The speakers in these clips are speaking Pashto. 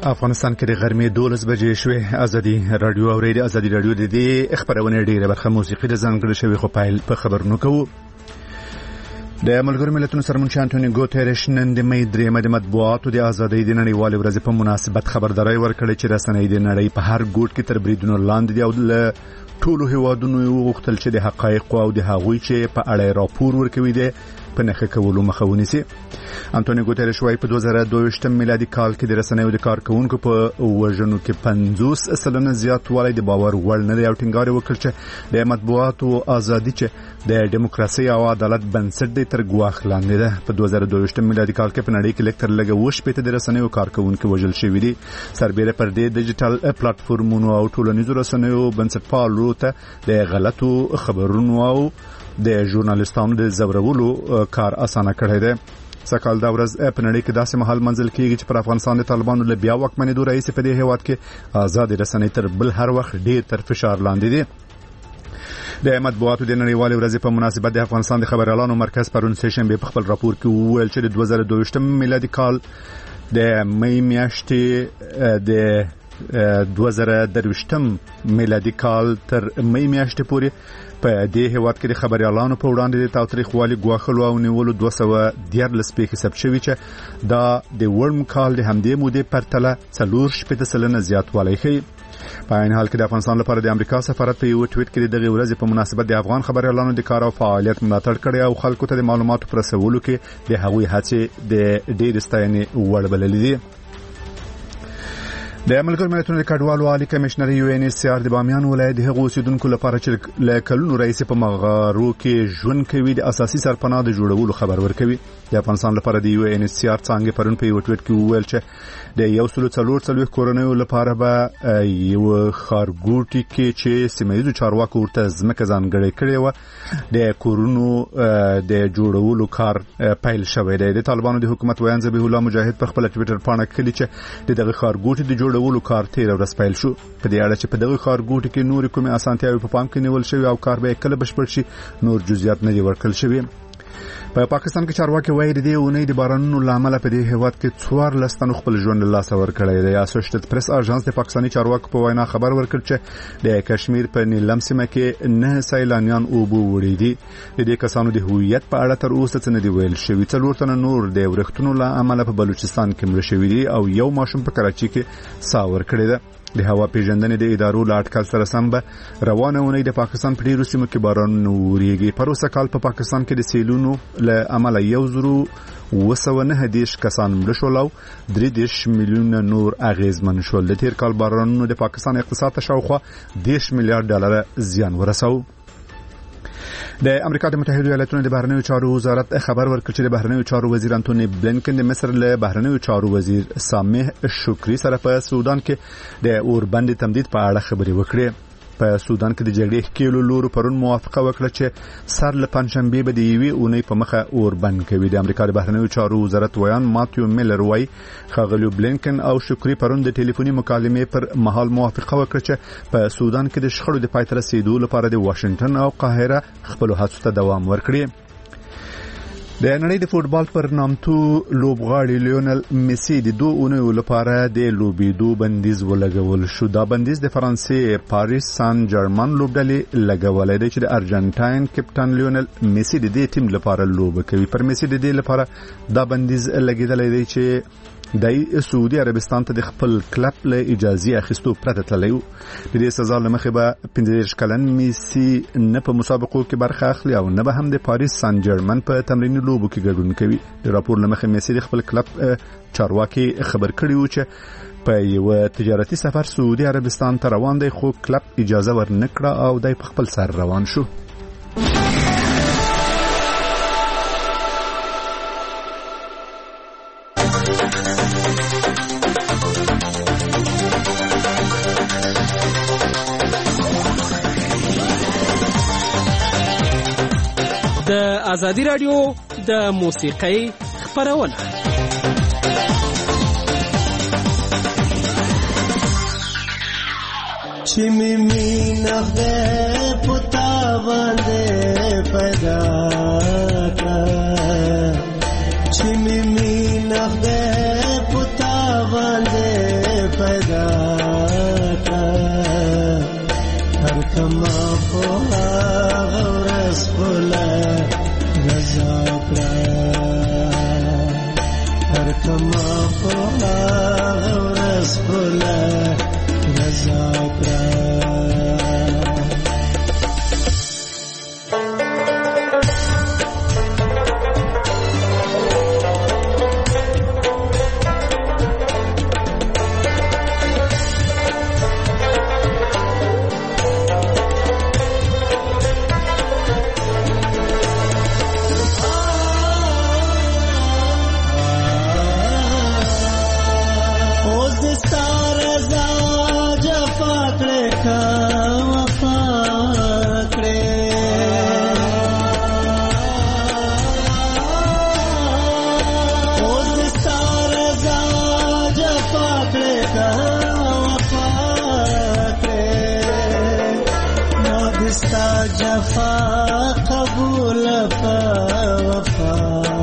افغانستان کې د غرمې 12 بجې شوې. ازادي رادیو او ریډیو ازادي رادیو د دې خبرونه ډیره برخه موسیقي د ځانګړي شوی خو په خبرونو کوو. د ملګرو ملتونو سرمنشي انټونیو ګوتيريش نن د مې 3 د مطبوعاتو د ازادۍ د نړیوال ورځ په مناسبت خبرداري ورکړې چې رسنۍ د نړۍ په هر ګوټ کې تر بریدونو لاندې دي او ټولو هیوادونو وغوښتل چې د حقایق او د هغوی چې په اړه راپور ورکوي دي په نخښه کولو مخه ونیسي. انټونیو ګوتيريش وايي په 2022 میلادي کال کې د رسنیو د کارکونکو په وژنو کې 50% زیاتوالی د باور وړ نه دی او ټینګار وکړ چې د مطبوعاتو ازادي چې د دیموکراسي او عدالت بنسټ دی تر ګواښ لاندې ده. په 2022 میلادي کال کې په نړۍ کې لکتر لګه وش په د رسنیو کارکونکو وژل شوی دي. سربېره پر دې ډیجیټل پلیټفارمونو او ټولنیزو رسنیو بنسټپالو ته د غلطو خبرونو او د ژورنالیستانو د زورولو کار اسانه کړی دی. سکهال دا ورځ په نړۍ کې داسې مهال منځل کیږي چې پر افغانستان د طالبانو له بیا واکمنېدو رئیس په دې هیواد کې آزاد رسنۍ تر بل هر وخت ډیر تر فشار لاندې دي. د مطبوعاتو د نړیوال ورځ په مناسبت د افغانستان د خبريالانو مرکز پرون سیشنبه په خپل راپور کې وویل چې د 2022 میلادي کال د مې میاشتې د 2023 میلادي کال تر مې میاشتې پورې په دې هیواد کې د خبريالانو په وړاندې د تاوتریخوالي ګواښلو او نیولو 214 پیښې ثبت شوې چې دا د ورم کال د همدې مودې پرتله 4% زیاتوالی ښیي. په عین حال کې د افغانستان لپاره د امریکا سفارت په یو ټویټ کې دغه ورځ په مناسبت د افغان خبريالانو د کار او فعالیت ملاتړ کړی او خلکو ته د معلوماتو پر رسولو کې د هغوی هڅې د ډېر ستاینې وړ بللې دي. د ملګرو ملتونو د کډوالو عالی کمشنر UNHCR د بامیان ولایت د هغو اوسیدونکو لپاره چې ل کلونو رئیس په مغارو کې ژوند کوي د اساسي سرپناه د جوړولو خبر ورکوي. د افغانستان لپاره د UNHCR څنګه پرون په یو ټویټ کې وویل چې د 144 کورونو لپاره به یو خارګوټي کې چې سیمایي چارواکو ورته ځمکه ځانګړې کړې و د کورونو د جوړولو کار پیل شوی دی. د طالبانو د حکومت ویان ذبیح الله مجاهد په خپل ټویټر باندې کړي چې دغه خارګوټي د جوړولو کار تیر ورځ پیل شو. په دې اړه چې په دغه خارګوټي کې نور کومه اسانتیاوي په پام کې نیول شوی او کار به کله بشپړ شي نور جزئیات نه دی ورکړل شوی. په پاکستان کې چارواکي وایي د اونۍ د بارانونو لامل په دې هیواد کې 14 تنو خپل ژوند له لاسه ورکړی دی. اسوسییټډ پریس اژانس د پاکستاني چارواکو په وینا خبر ورکړ چې د کشمیر په نیلم سیمه کې 9 سیلانیان اوبو وړي دي. د دې کسانو د هویت په اړه تر اوسه څه نه دی ویل شوی. 4 تنه نور د ورښتونو له امله په بلوچستان کې مړ شوي دي او یو ماشوم په کراچي کې ساه ورکړی دی. د هوا پیژندنې د ادارو لا اټکل سره سم به روانه ونې د پاکستان په ډیرو سیمو کې باران وریږي. پروسه کال په پاکستان کې د سیلونو له امله 1,910 کسان مړ شول او 3 میلیونه نور اغیزمن شول. د تیر کال بارانونو د پاکستان اقتصاد ته شاوخوا 10 میلیارډ ډالر زیان ورساو. د امریکا د متحده ایالاتونو د بهرنیو چارو وزارت خبر ورکړ چې د بهرنیو چارو وزیر انټونی بلینکن د مصر له بهرنیو چارو وزیر سامح شکری سره په سودان کې د اوربند تمدید په اړه خبرې وکړې. په سودان کې د جګړې کېلو لورو پرون موافقه وکړه چې سر له پنځشنبه به د یوې اونۍ په مخه اوربند کوي. د امریکا د بهرنیو چارو وزارت ویان ماتیو میلر وايي خغلو بلینکن او شکری پرون د ټلیفوني مکالمې پر مهال موافقه وکړه چې په سودان کې د شخړو د پای ته رسیدو لپاره د واشنگټن او قاهره خپل هڅو ته دوام ورکړي. د نړۍ د فوتبال پر نامتو لوبغاړي لیونل میسی د 2 اونیو لپاره د لوبېدو بندیز ولګول شو. دا بندیز د فرانسې پاریس سان جرمن لوبډلې لګولې دی چې د ارجنټاین کپټان لیونل میسی د دې ټیم لپاره لوب کوي. پر میسی د دې لپاره دا بندیز لګیدلې دی چې د سعودي عربستان ته د خپل کلب له اجازه اخیستو پرته تللی و. د دې سزا له مخې به 15 کلن میسی نه په مسابقو کې برخه اخلي او نه به هم د پاریس سان جرمن په تمریني لوبو کې ګډون کوي. د راپور له مخې میسی د خپل کلب چارواکي خبر کړی و چې په یو تجارتي سفر سعودي عربستان ته روان دی خو کلب اجازه ورنکړه او دای په خپل سر روان شو. د ازادي رادیو د موسیقۍ خبرونه چې مینا ده پتا باندې پیدا چې مینا ده پتا باندې ترکما په ورځ خپله رضا کړه ترکما په ورځ خپله رضا کړه جفا قبول په وفا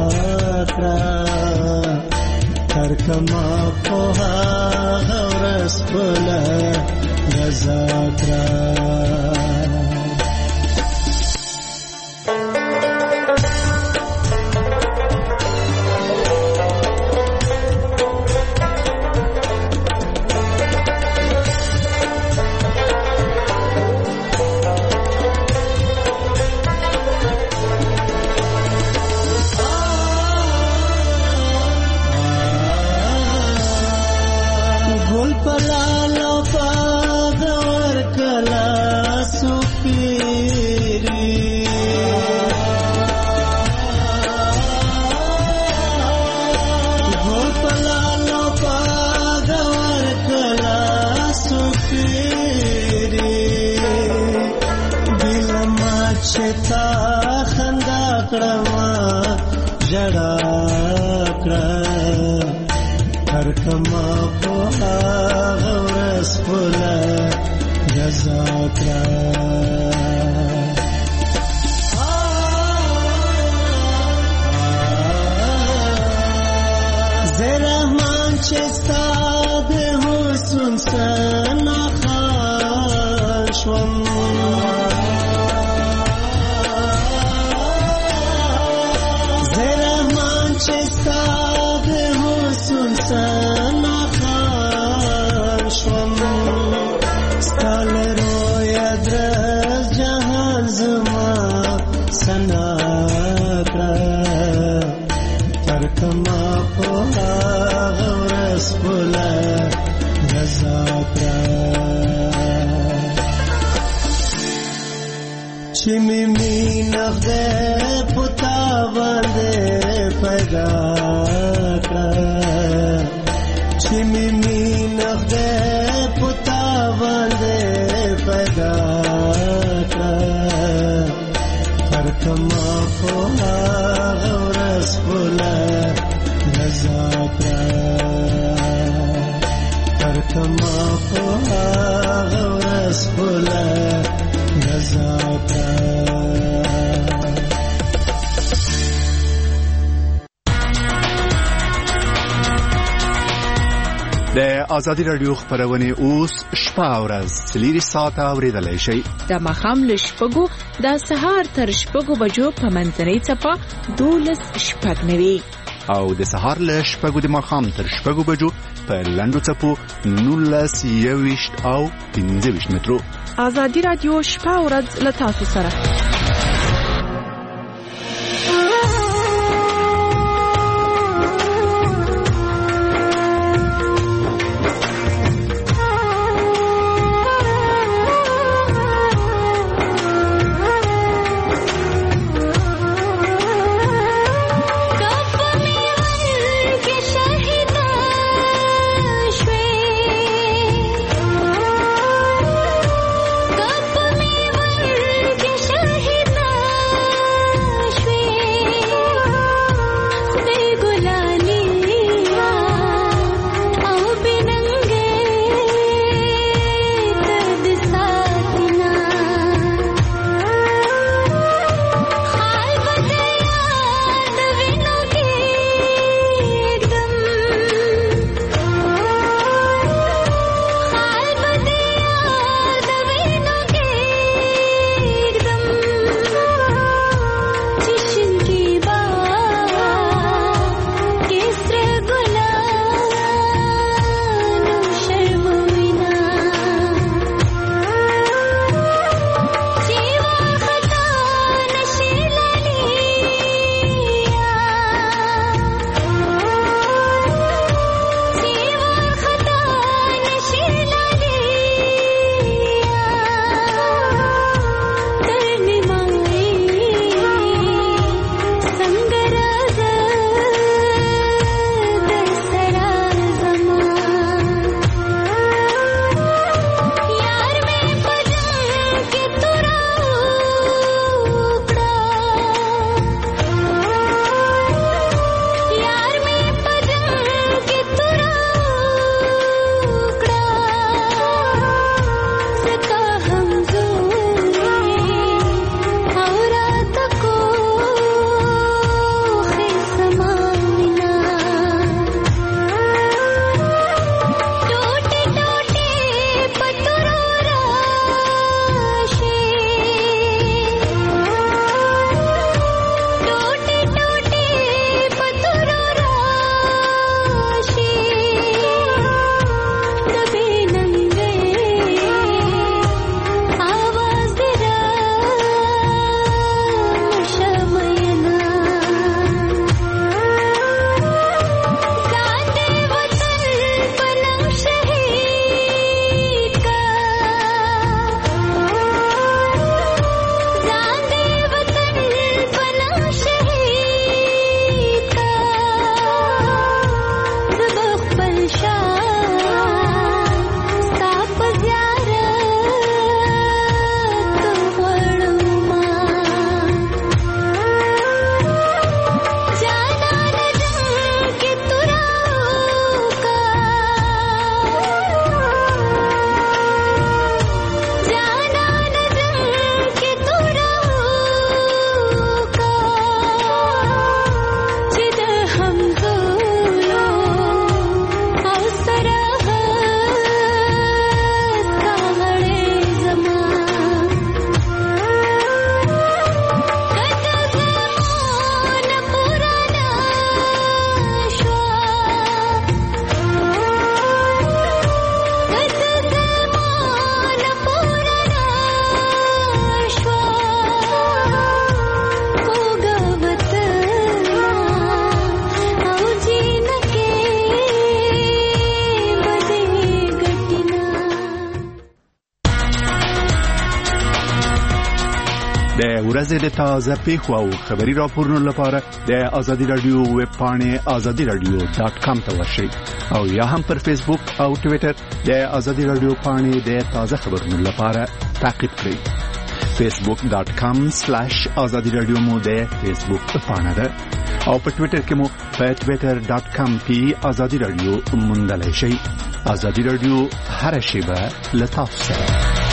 کړه ترکما په ورځ خپله رضا کړه چتا خندا کړما جڑا کړ ترکما په ورځ خپله رضا کړه زه رحمان چې ستا د حسن څخه خان شوم ترکما په ورځ خپله رضا کړه چې مې مینه خدای په تا باندې پیدا کړه چې مې مینه خدای په تا باندې پیدا کړه ترکما په ورځ خپله رضا کړه ترکما په ورځ خپله رضا کړه د ازادي رادیو خبرونه اوس شپه او ورځ 3 ساعته اوریدلای شئ د مخام له شپږو د سهار تر شپږو بجو په منځنۍ څپه 12:09 او د سهار له شپږو د مخام تر شپږو بجو په لنډو څپو 19:20 او 15 مترو ازادي رادیو شپه او ورځ له تاسو سره شاهد د ورځې د تازه پیښو او خبري راپورونو لپاره د آزادي رادیو ویب پاڼه azadiradio.com ته ورشئ او یا هم پر فیسبوک او ټوئیټر د آزادي رادیو پاڼه د تازه خبرونو لپاره تعقیب کړئ. facebook.com/azadiradio مو د فیسبوک پاڼه ده او په ټوئیټر کې مو په twitter.com/azadiradio موندلای شئ. آزادي رادیو هر شیبه لطف سره.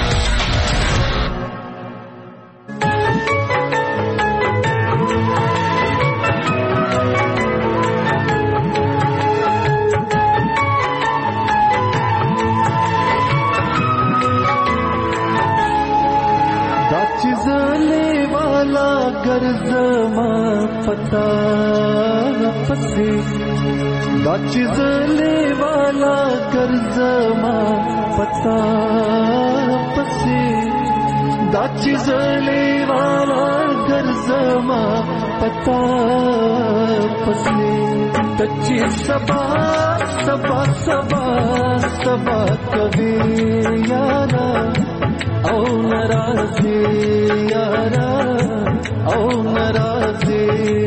पता पसे दा चिज़ले वाला कर्ज़मा पता पसे दा चिज़ले वाला कर्ज़मा पता पसे तच्ची सबा सबा सबा सबा कभी यारा औ नाराज़ी यारा औ नाराज़ी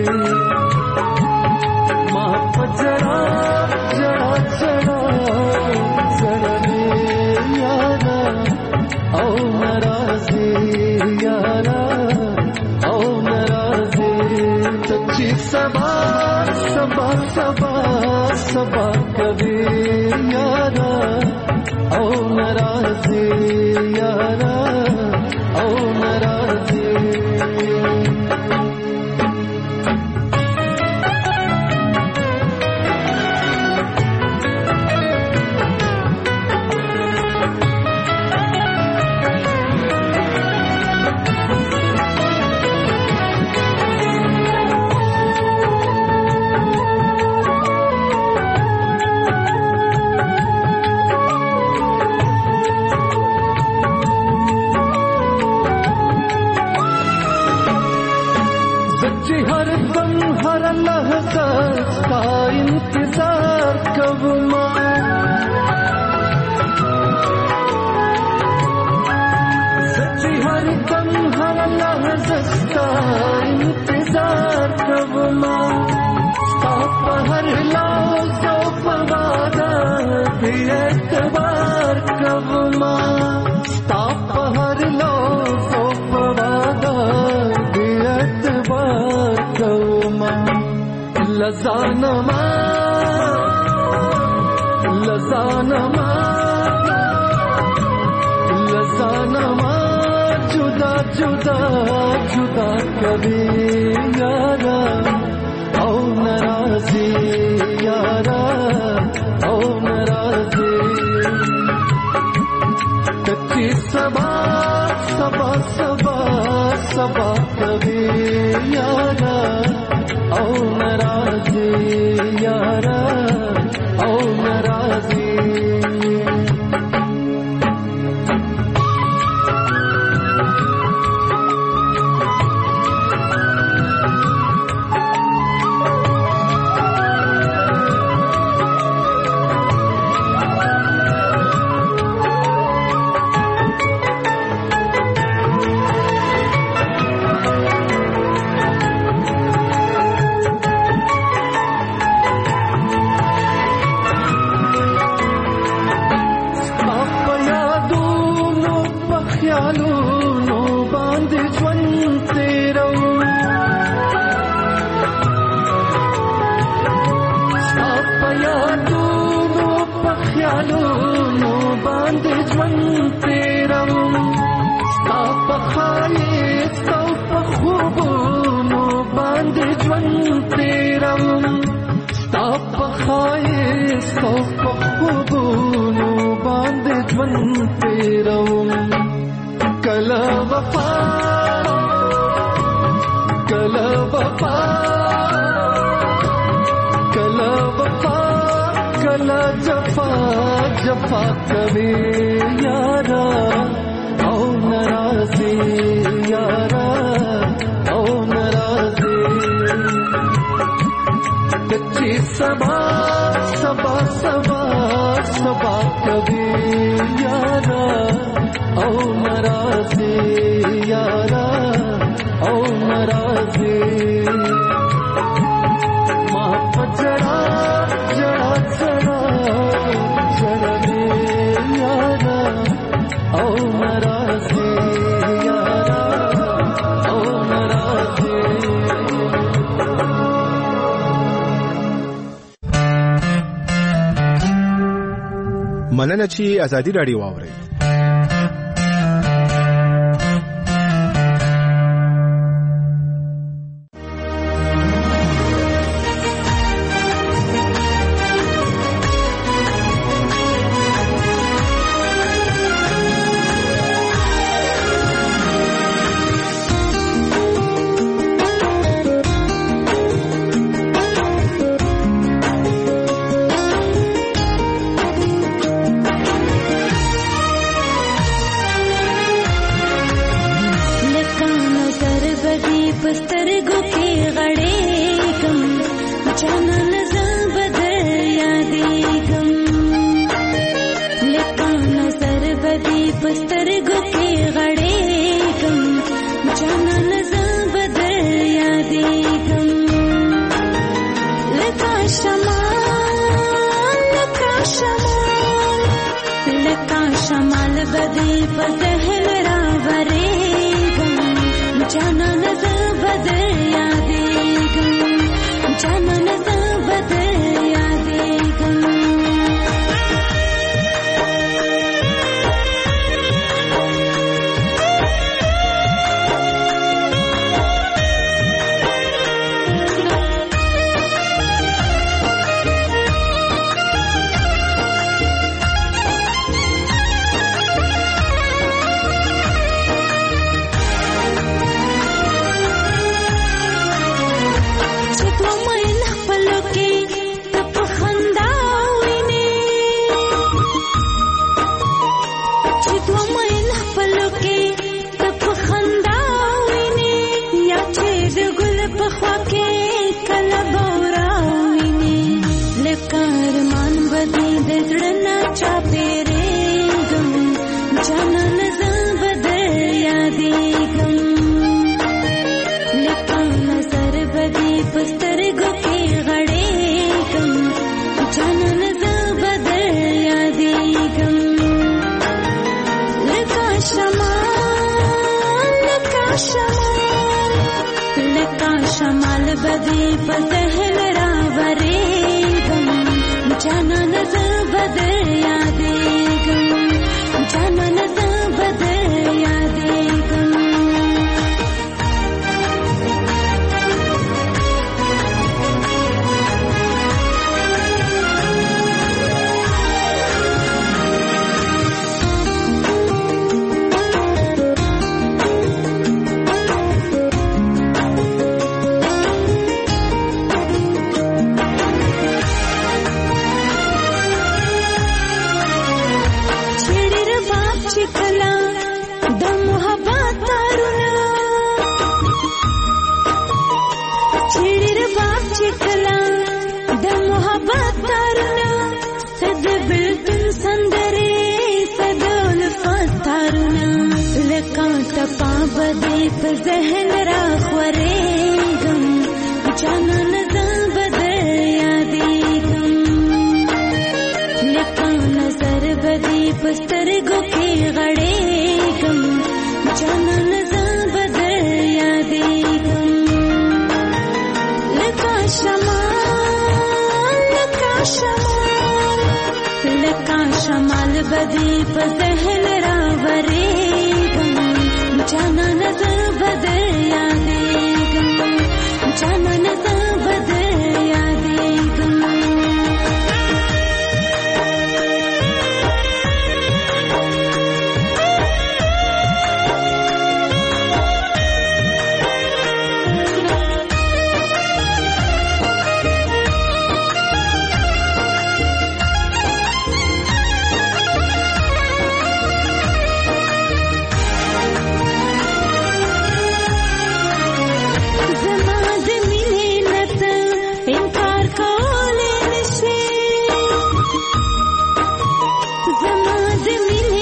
मां पजरा जड़ा जड़ा जड़ने यारा औ नाराज़ी यारा औ नाराज़ी तच्ची सबा सबा सबा सबा कभी यारा औ नाराज़ी यारा औ नाराज़ी का इंतजार कब सच्ची हर दम हर लहज़त का इंतजार कब हर लौज़ो पवादा भी एतबार कब हर लौज़ो पवादा भी एतबार कब लज़ानमा लज़ानमा लज़ानमा जुदा जुदा जुदा कभी यारा औ नाराज़ी यारा औ नाराज़ी कच्ची सबा सबा सबा सबा कभी यारा औ नाराज़ी यारा औ नाराज़ी कला वफा कला वफा कला वफा कला जफा जफा कभी यारा औ नाराज़ी यारा औ नाराज़ी कच्ची सबा सबा सबा सबा कभी यारा औ नाराज़ी यारा ناراضي ما پجڑا جڑا جڑا جڑنے یارا او ناراضي یارا او ناراضي. مننه چې ازادي راډیو واورئ.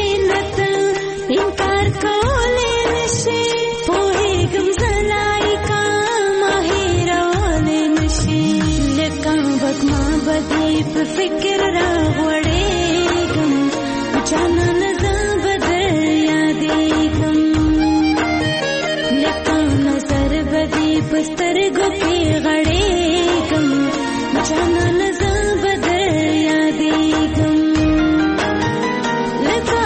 इनकार कोले नशे पोहे गम जलाई का وګما بدی په فکر راغړېږم جانان زه بدر یادېږم لکه نظر بدی په سترګو کې غړېږم جانان زه بدر یادېږم لکه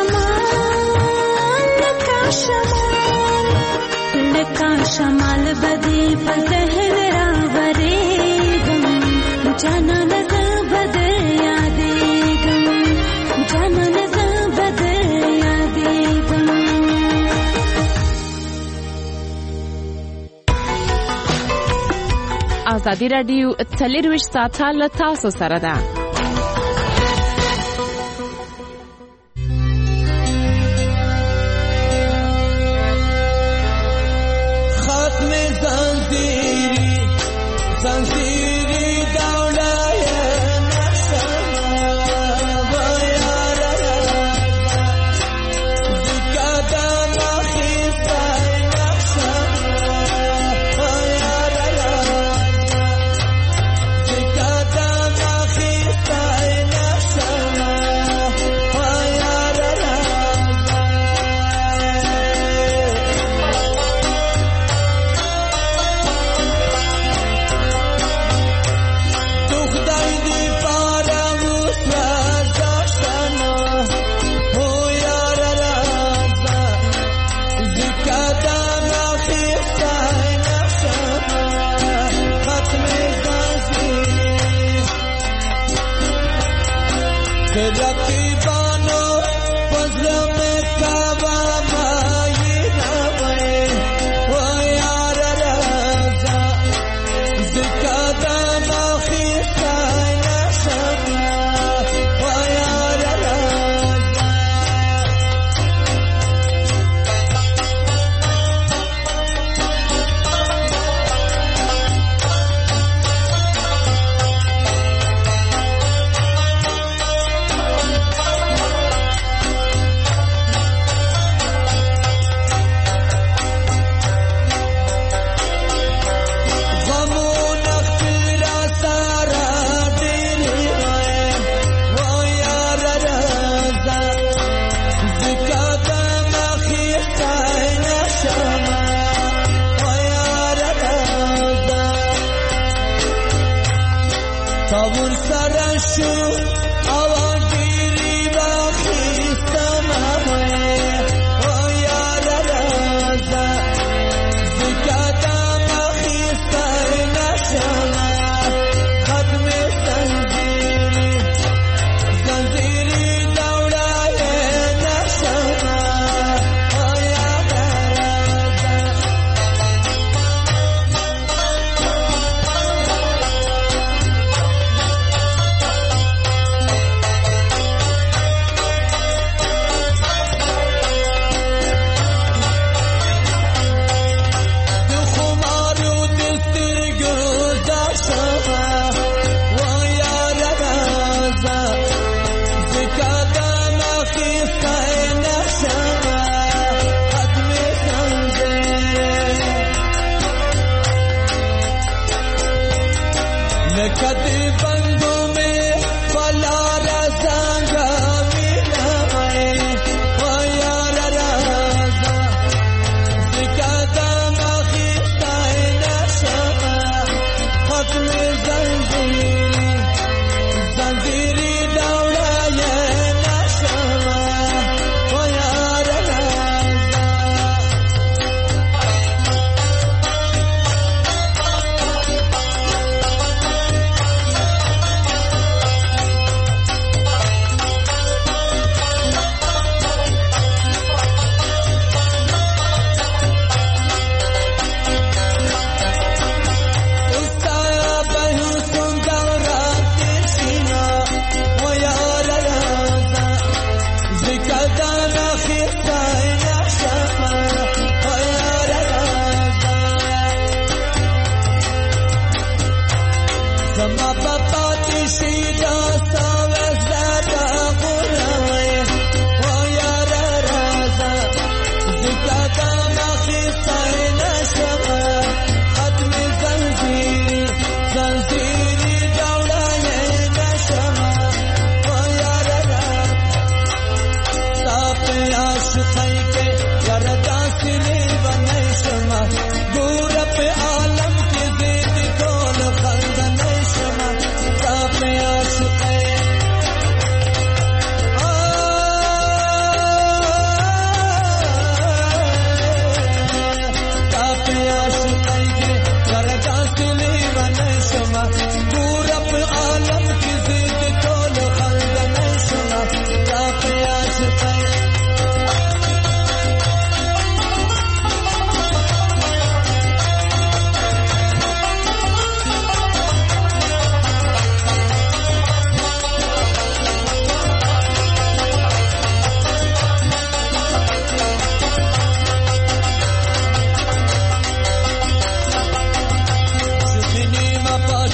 شمال بدی په ذهن راورېږم جانان زه بدر یادېږم جانان زه بدر یادېږم. ازادي راډیو 24 ساعته له تاسو سره ده.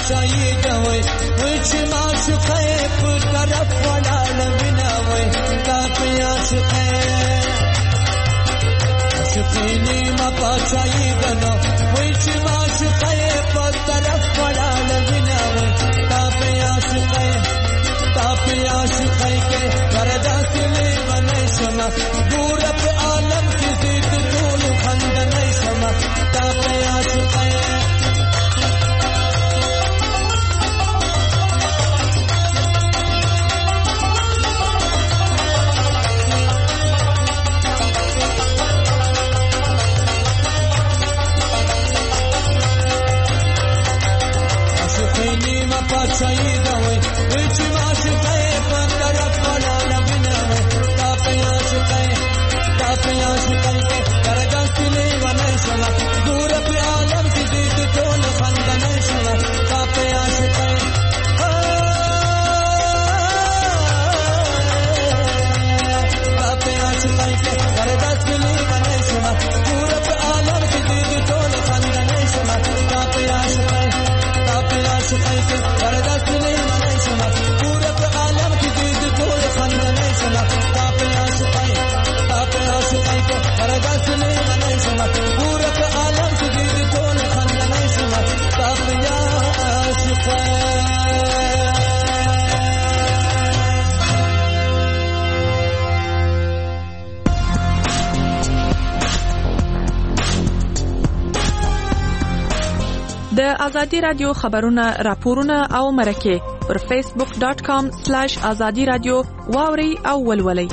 پاچایی دوی وای چې معشوقه په طرف ولاړ وینا وای تا په عاشقه عاشقینی ما پاچایی دنو وای چې معشوقه په طرف ولاړ وینا وای تا په عاشقه کې وردا سلی ونای شما ګور په عالم کې زید ټول خندنای شما تا په عاشقه پاچایی دوی وای چې معشوقه په طرف ولاړ وینا وای تا په عاشقه کې دردا سلی ونای شما ګور په عالم کې دې ټول خندنای شما تا په عاشقه کې دردا سلی ونای شما ګور په عالم کې دې ټول خندنای شما تا په عاشقه کې وردا سلی منای شما پورا په عالم کې دې ټول خندنای شما تا په عاشقه کې وردا سلی منای شما پورا په عالم کې دې ټول خندنای شما تا په عاشقه د ازادي رادیو خبرونه راپورونه او مرکه پر facebook.com/azadi radio واوري او ولولي.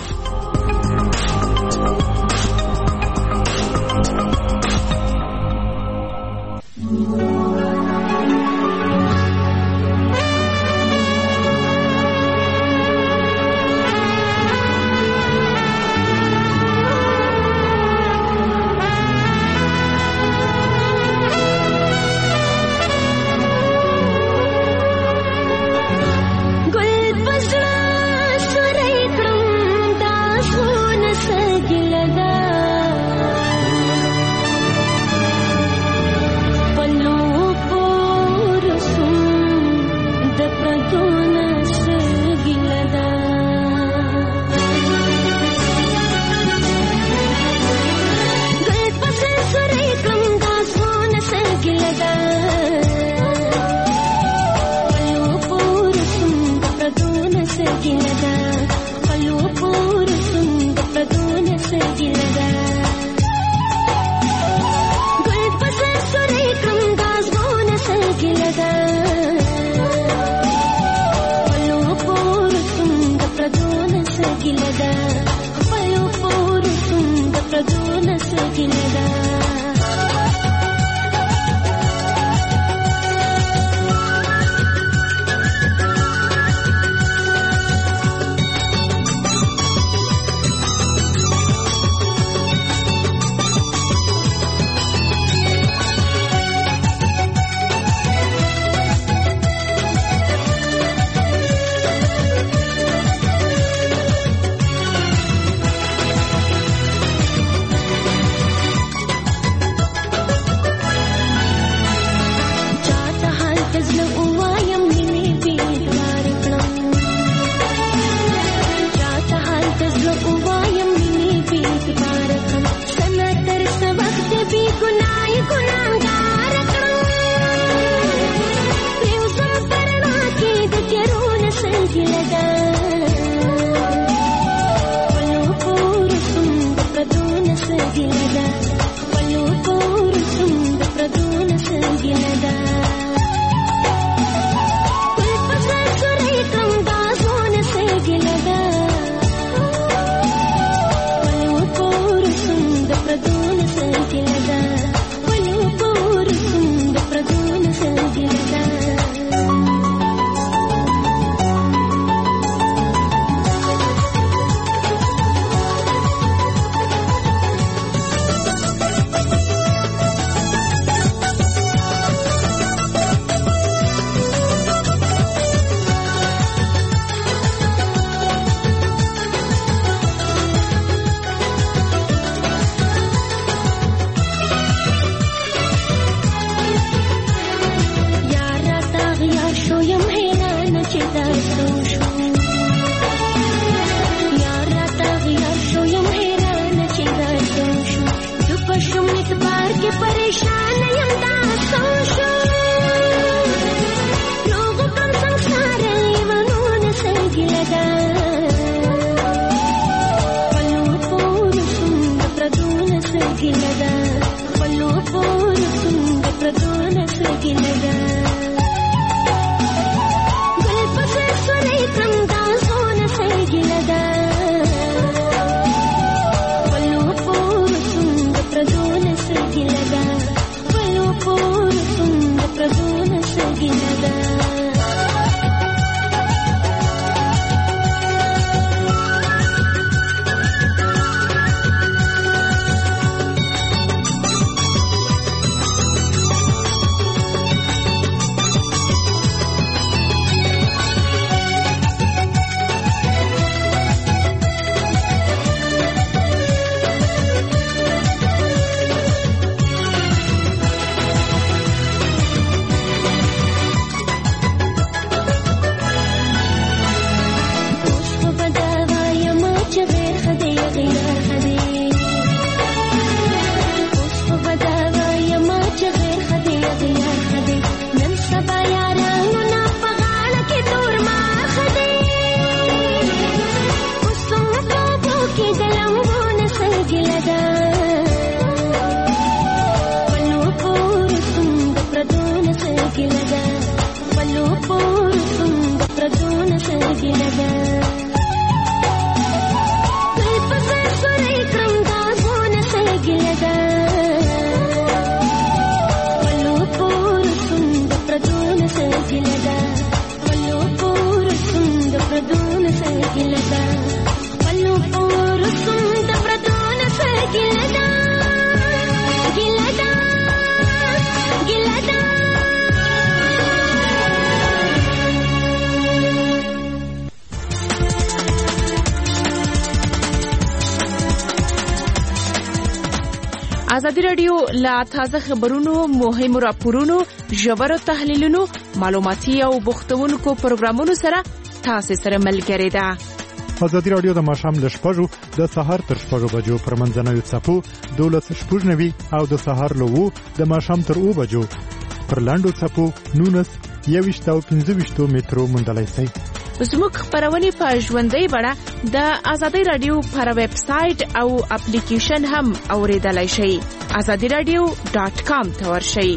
ازادي رادیو لا تازه خبرونو، مهمو راپورونو، ژورو تحلیلونو، معلوماتي او بوختونکو پروګرامونو سره تاسو سره ملګری ده. ازادي رادیو د ماښام له 6 د سهار تر 6 بجو پر منځنوي څپو 12:90 او د سهار له 2 د ماښام تر 2 بجو پر لاندو څپو 19 او 25 مترو مندلای شي. زموږ خبرونه په ژوندۍ بڼه د ازادي رادیو پر ویب سټ او اپلیکیشن هم اوریدلای شئ. azadiradio.com ته ورشئ.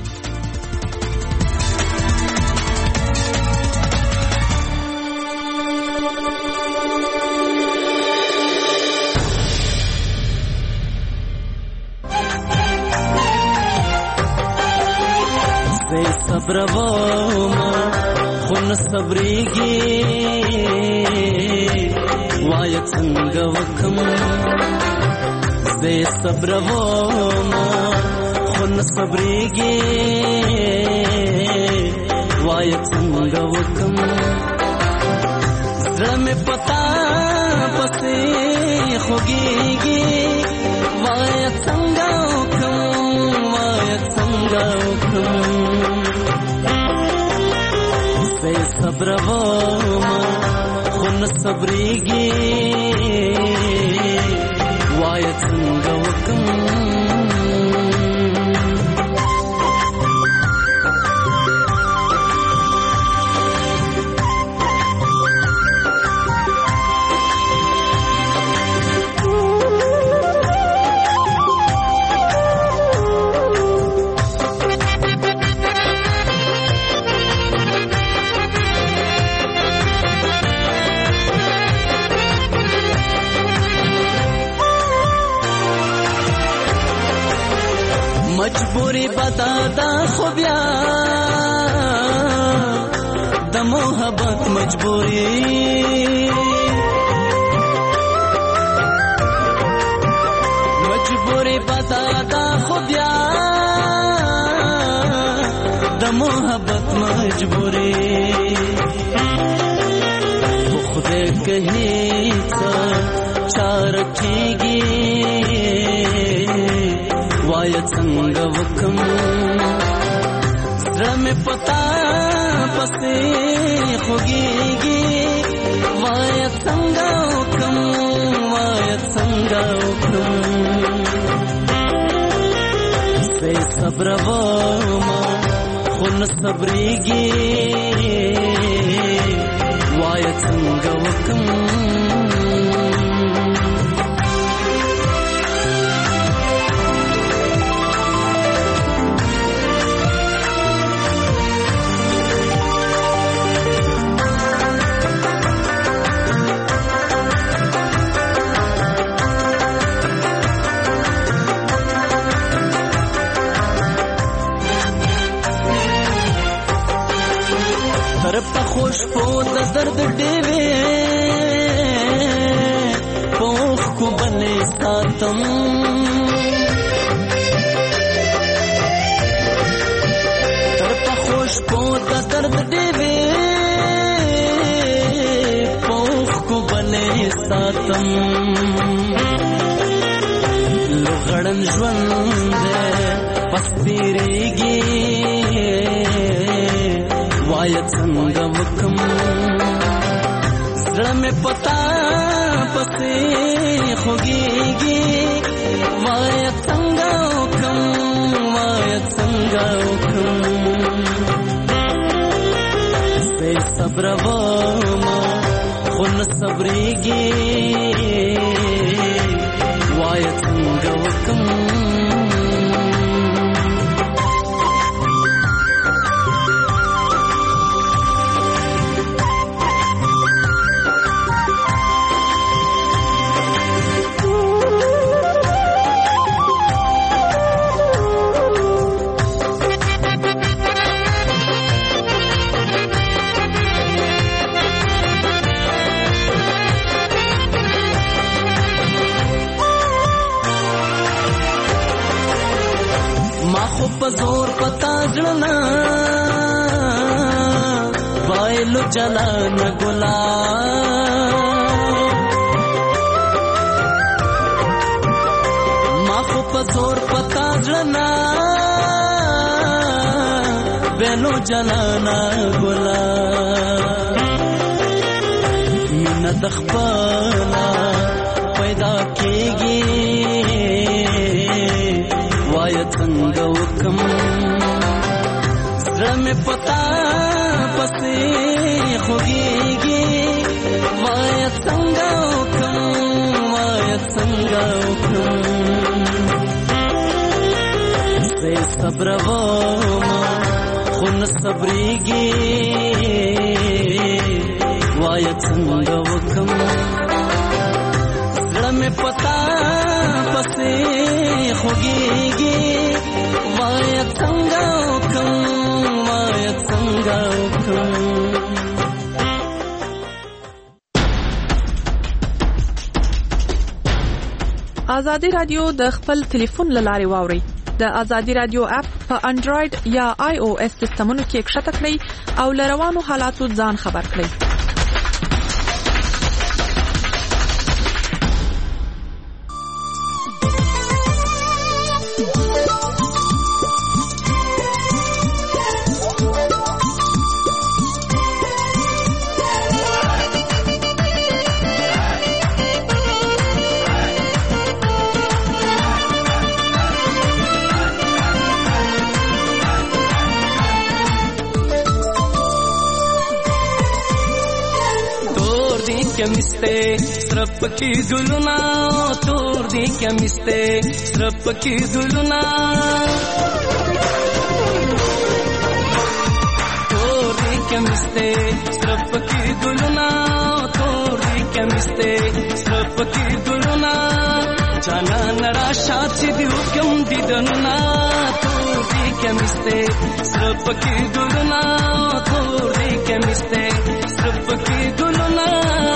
صبر وما خون صبرېږي وای څنګه وکم زه صبر وما خون صبرېږي وای څنګه وکم زړه مې پتا پسې خوږېږي وای څنګه وکم وای څنګه وکم صبر وما خون صبرېږي وای څنګه وکم مجبوری بدادا خو بیا د محبت مجبوری مجبوری بدادا خو بیا د محبت مجبوری خدای کہی څه چار کیږي وای څنګه وکم زړه مې پتا پسې خوږېږي وای څنګه وکم وای څنګه وکم زه صبر وما خون صبرېږي وای څنګه وکم خوش په د درد ډېوې پوخ کو بلې ساتم تر په خوش په د درد ډېوې پوخ کو بلې ساتم لغړن ژوند پس تیریږي وای څنګه وکم زړه مې پتا پسې خوږېږي وای څنګه وکم وای څنګه وکم زه صبر وما خون صبرېږي وای څنګه وکم زور پتا ځړنا وایلو جلان ګلا ما خو په زور پتا دزړنا بینو جلانا ګلا مين د خپل پیدا کېږي وای څنګه وکم زړه مې پتا پسې خوږيږي وای څنګه وکم زه صبر وم خو نه صبرېږي وای څنګه وکم زړه مې پتا پسې خوږيږي وای څنګه وکم ازادي رادیو د خپل ټلیفون لارې واوري. د ازادي رادیو اپ په انډراید یا آی او اس سیستمونو کې ښکته کړئ او لروانو حالاتو ځان خبر کړئ. کمسته سرپ کی گلنا تور دی کمسته سرپ کی گلنا تور دی کمسته سرپ کی گلنا تور دی کمسته سرپ کی گلنا جانا نرا شاچ دی حکم دی دنا تور دی کمسته سرپ کی گلنا تور دی کمسته سرپ کی گلنا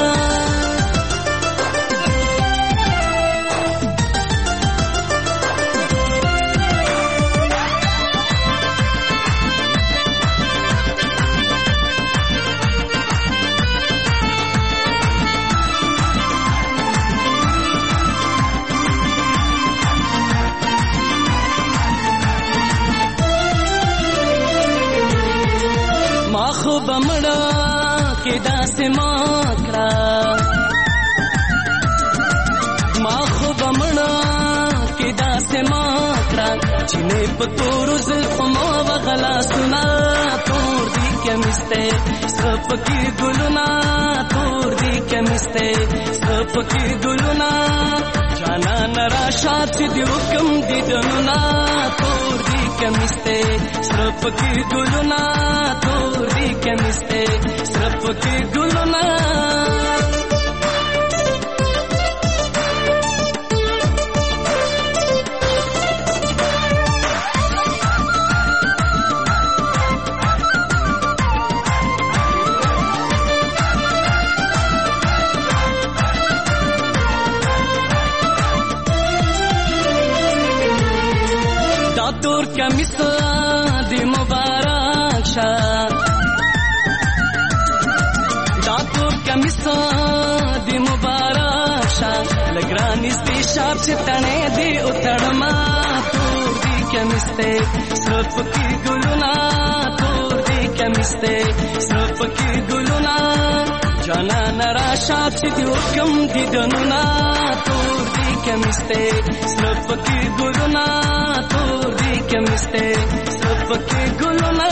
بمړه کې داسې ماکړه ما خو بمړه کې داسې ماکړه چې نه پتور زلف مو وغلا سنا تور دی کمسته سپ کی ګلنا تور دی کمسته سپ کی ګلنا جانا نرا شات دی حکم دی دنا تور دی کمسته سپ کی ګلنا تور دی کمسته سپ کی ګلنا تور کمیس دی مبارک شاه دا تور کمیس دی مبارک شاه لګرانیز دی شاپ چې تڼې دی اتړما تور دی کمیسته سرپ کی ګلونا تور دی کمیسته سرپ کی ګلونا جانا نرا شاپ چې دی حکم دی دنونا تور دی کمیسته سرپ کی ګلونا تور دی کمیسته سرپ کی ګلونا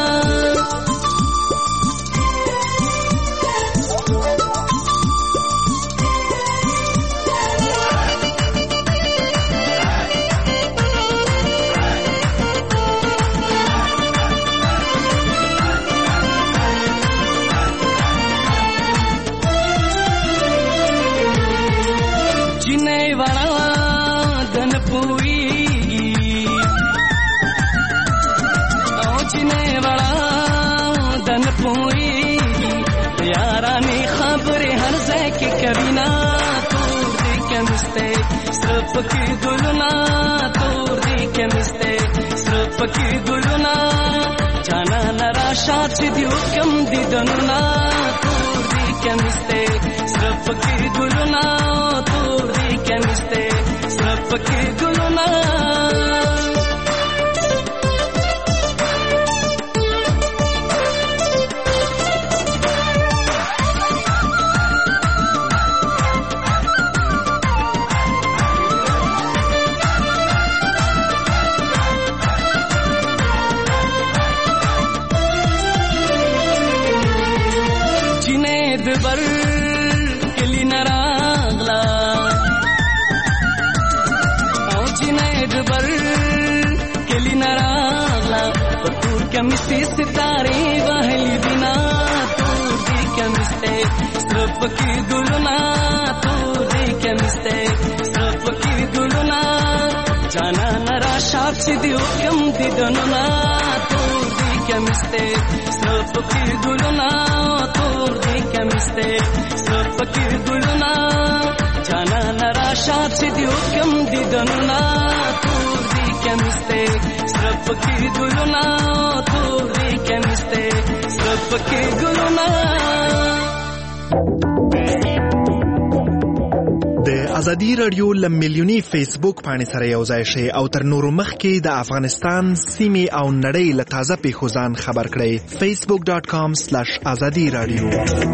کبینا تور دی کمسته سرپ کی ګلونا تور دی کمسته سرپ کی ګلونا جانا نرا شات دی حکم دی دنونا تور دی کمسته سرپ کی ګلونا تور دی کمسته سرپ کی ګلونا بر کلی نراغلا او جنید بر کلی نراغلا پتور کمیستی ستاری وحلی بنا تور دی کمیستی صرف کی گلنا تور دی کمیستی صرف کی گلنا جانا نرا شاپ سی دیو کم دی دننا تور دی کمیستی صرف کی گلنا تور دی کمیستی صرف کی گلنا جانا نرا شاپ سی دیو کم دی دننا تور دی کمیستی صرف کی گلنا تور دی کمیستی صرف کی گلنا. د ازادي رادیو لمیلیونی فیسبوک باندې سره یو ځای شي او تر نورو مخکې د افغانستان سیمې او نړۍ له تازه پیښو ځان خبر کړئ. facebook.com/azadi radio.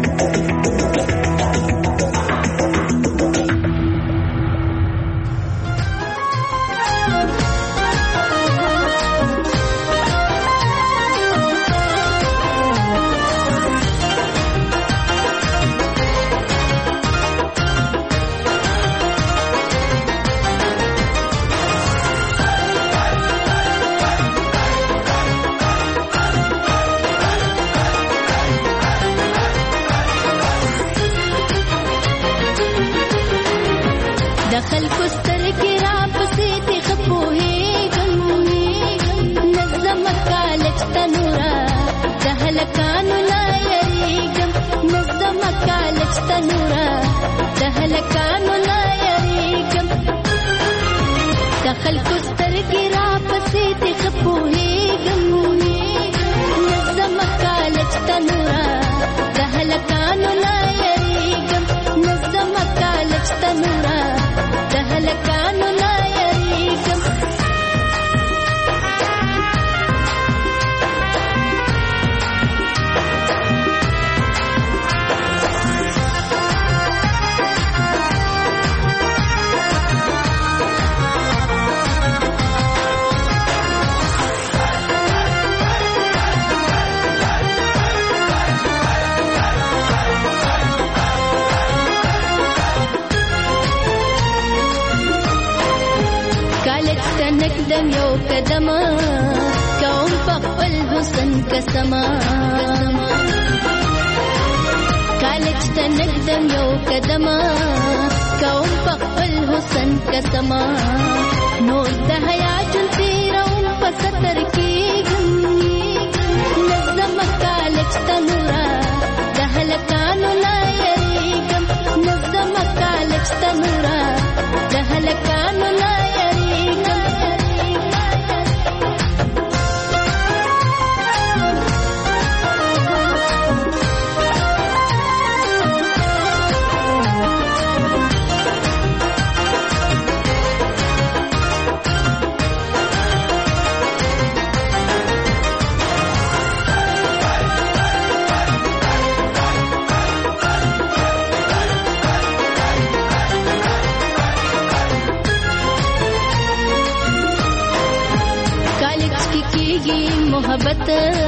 محبت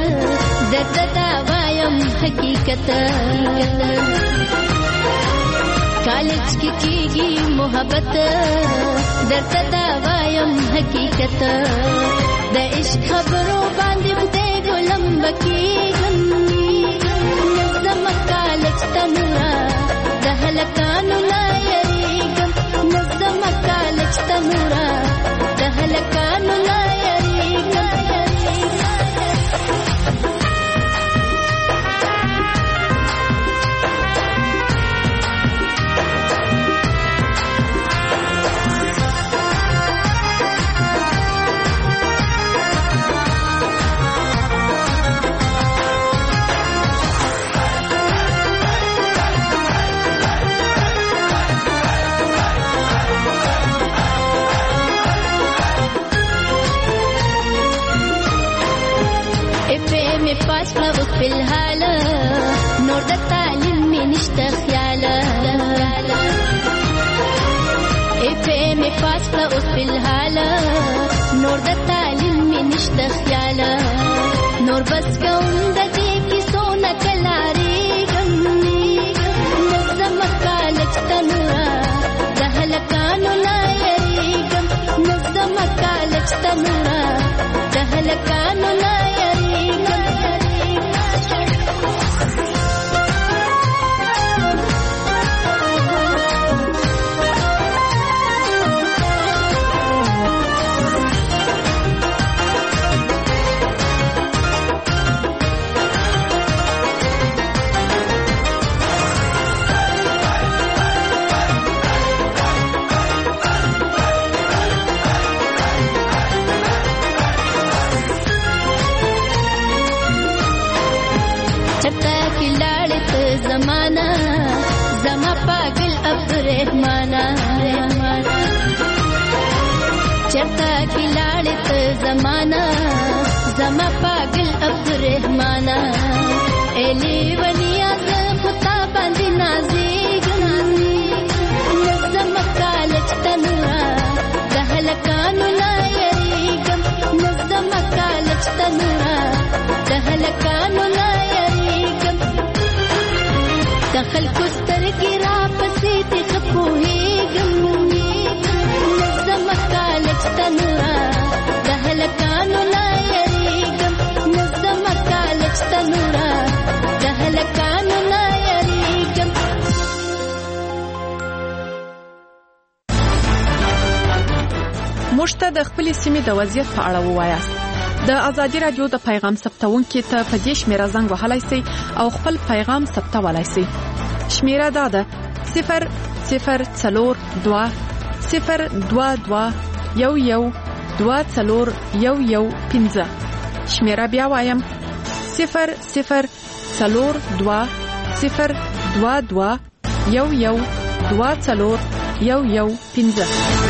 درته وایم حقیقت کالج کې کېږي محبت درته وایم حقیقت د عشق خبرو باندې خدای ګلم بکیږم نظم کالج تنورا د هلکانو نه یریږم نظم کالج تنورا د هلکانو نه في الهالة نور د تعلیم می نشته خیاله اف می پاس کړه اوس په الهالة نور د تعلیم می نشته خیاله نور بس کوم د دې کې سونه کلاري ګم عبدالرحمانا چرتا کلاړت زمانہ زما پاگل عبدالرحمانا الی ولیا زخطا باندې نازیګم نظم کالچ تنورا دهلکانو لا یریګم نظم کالچ تنورا دهلکانو لا یریګم دخل کوستر کی را پسې ته خپوهیګم نظم کالچ تنورا دهلکانو لا یریګم نظم کالچ تنورا دهلکانو لا یریګم موږ ته د خپل سیمې د وضعیت په اړه ووایاست. د ازادي رادیو د پیغام ثبتونکو ته په دې شمیره زنګ وهلای شئ او خپل پیغام ثبتولای شئ. شمیره دا ده 002 022 112415. شمیره بیا وایم 002 022 112415.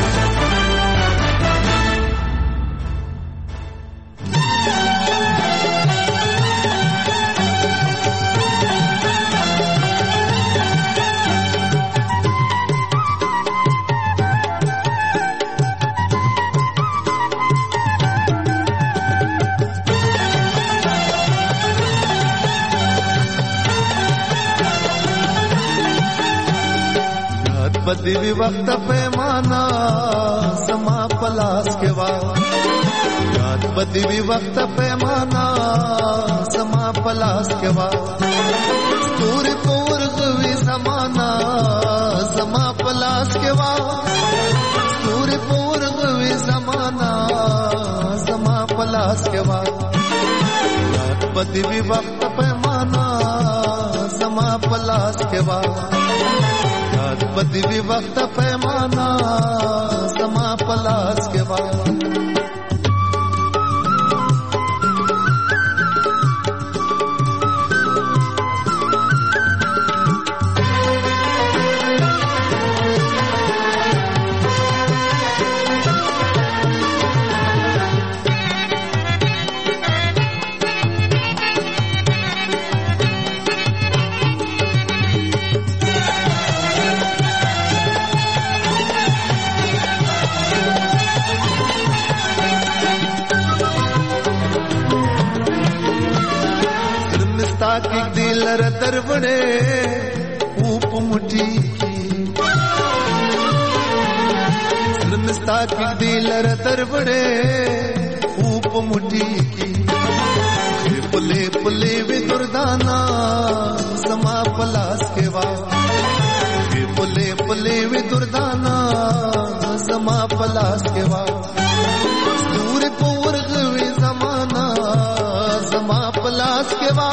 بدوی وقت پیمانا سما پلاس کے وا یاد بدوی وقت پیمانا سما پلاس کے وا تور پور غوی زمانہ سما پلاس کے وا تور پور غوی زمانہ سما پلاس کے وا یاد بدوی وقت پیمانا سما پلاس کے وا بدوی وقت پیمانا سما پلاس کے بعد दरबड़े ऊप मुठी मिस्ता की दिलर दरबड़े ऊप मुठी की पुले पुले विदुर्दाना समा पलास के वा पुले पुले विदुर्दाना समा पलास के वा दूर पूर गवे जमाना समा पलास के वा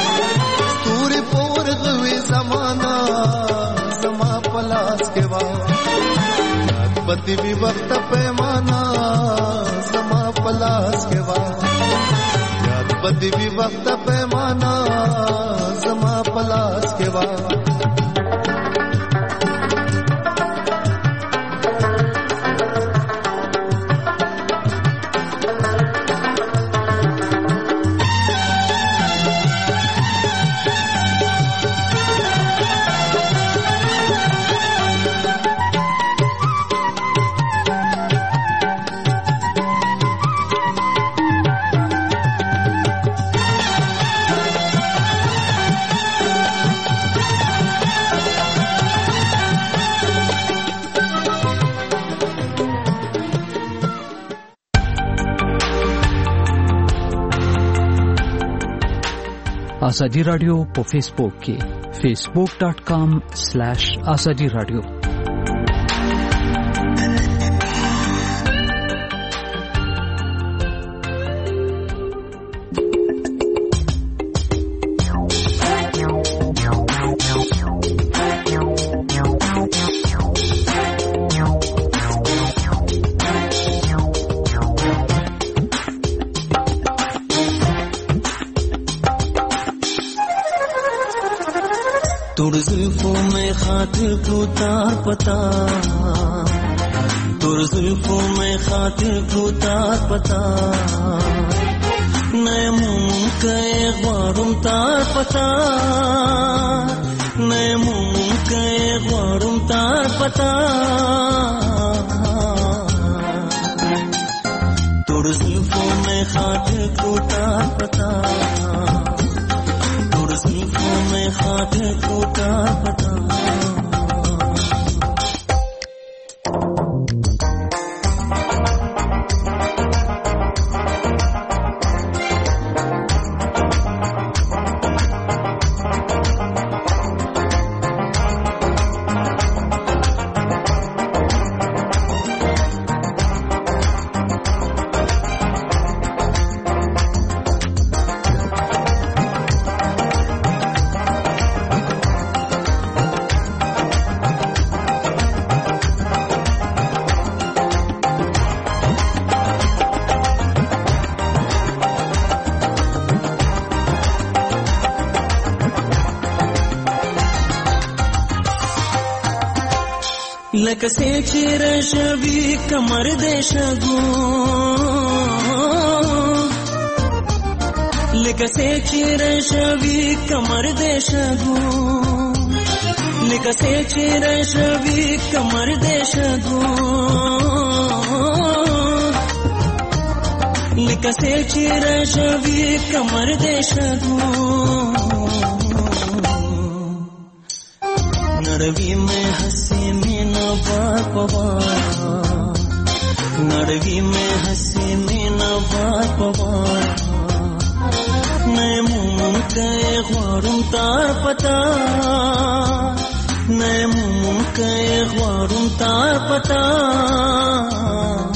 जमाना समा पलास के बाद बदी भी वक्त पैमाना समा पलास के बाद याद बदी भी वक्त पैमाना समा पलास के बाद आजादी रेडियो په فیسبوک کې facebook.com/azadi radio तोड़ जुल्फों में खातिर को तार पता तोड़ जुल्फों में खातिर को तार पता नए मुंह के वारुम तार पता नए मुंह के वारुम तार पता तोड़ जुल्फों में खातिर को तार पता तोड़ जुल्फों में खातिर को तार पता लकसे चिरशवी कमर देशगु लकसे चिरशवी कमर देशगु लकसे चिरशवी कमर देशगु लकसे चिरशवी कमर देशगु नरवी में हंसी में नवार पवारा नरवी में हंसी में नवार पवारा नए मुंह के वारुम तार पता नए मुंह के वारुम तार पता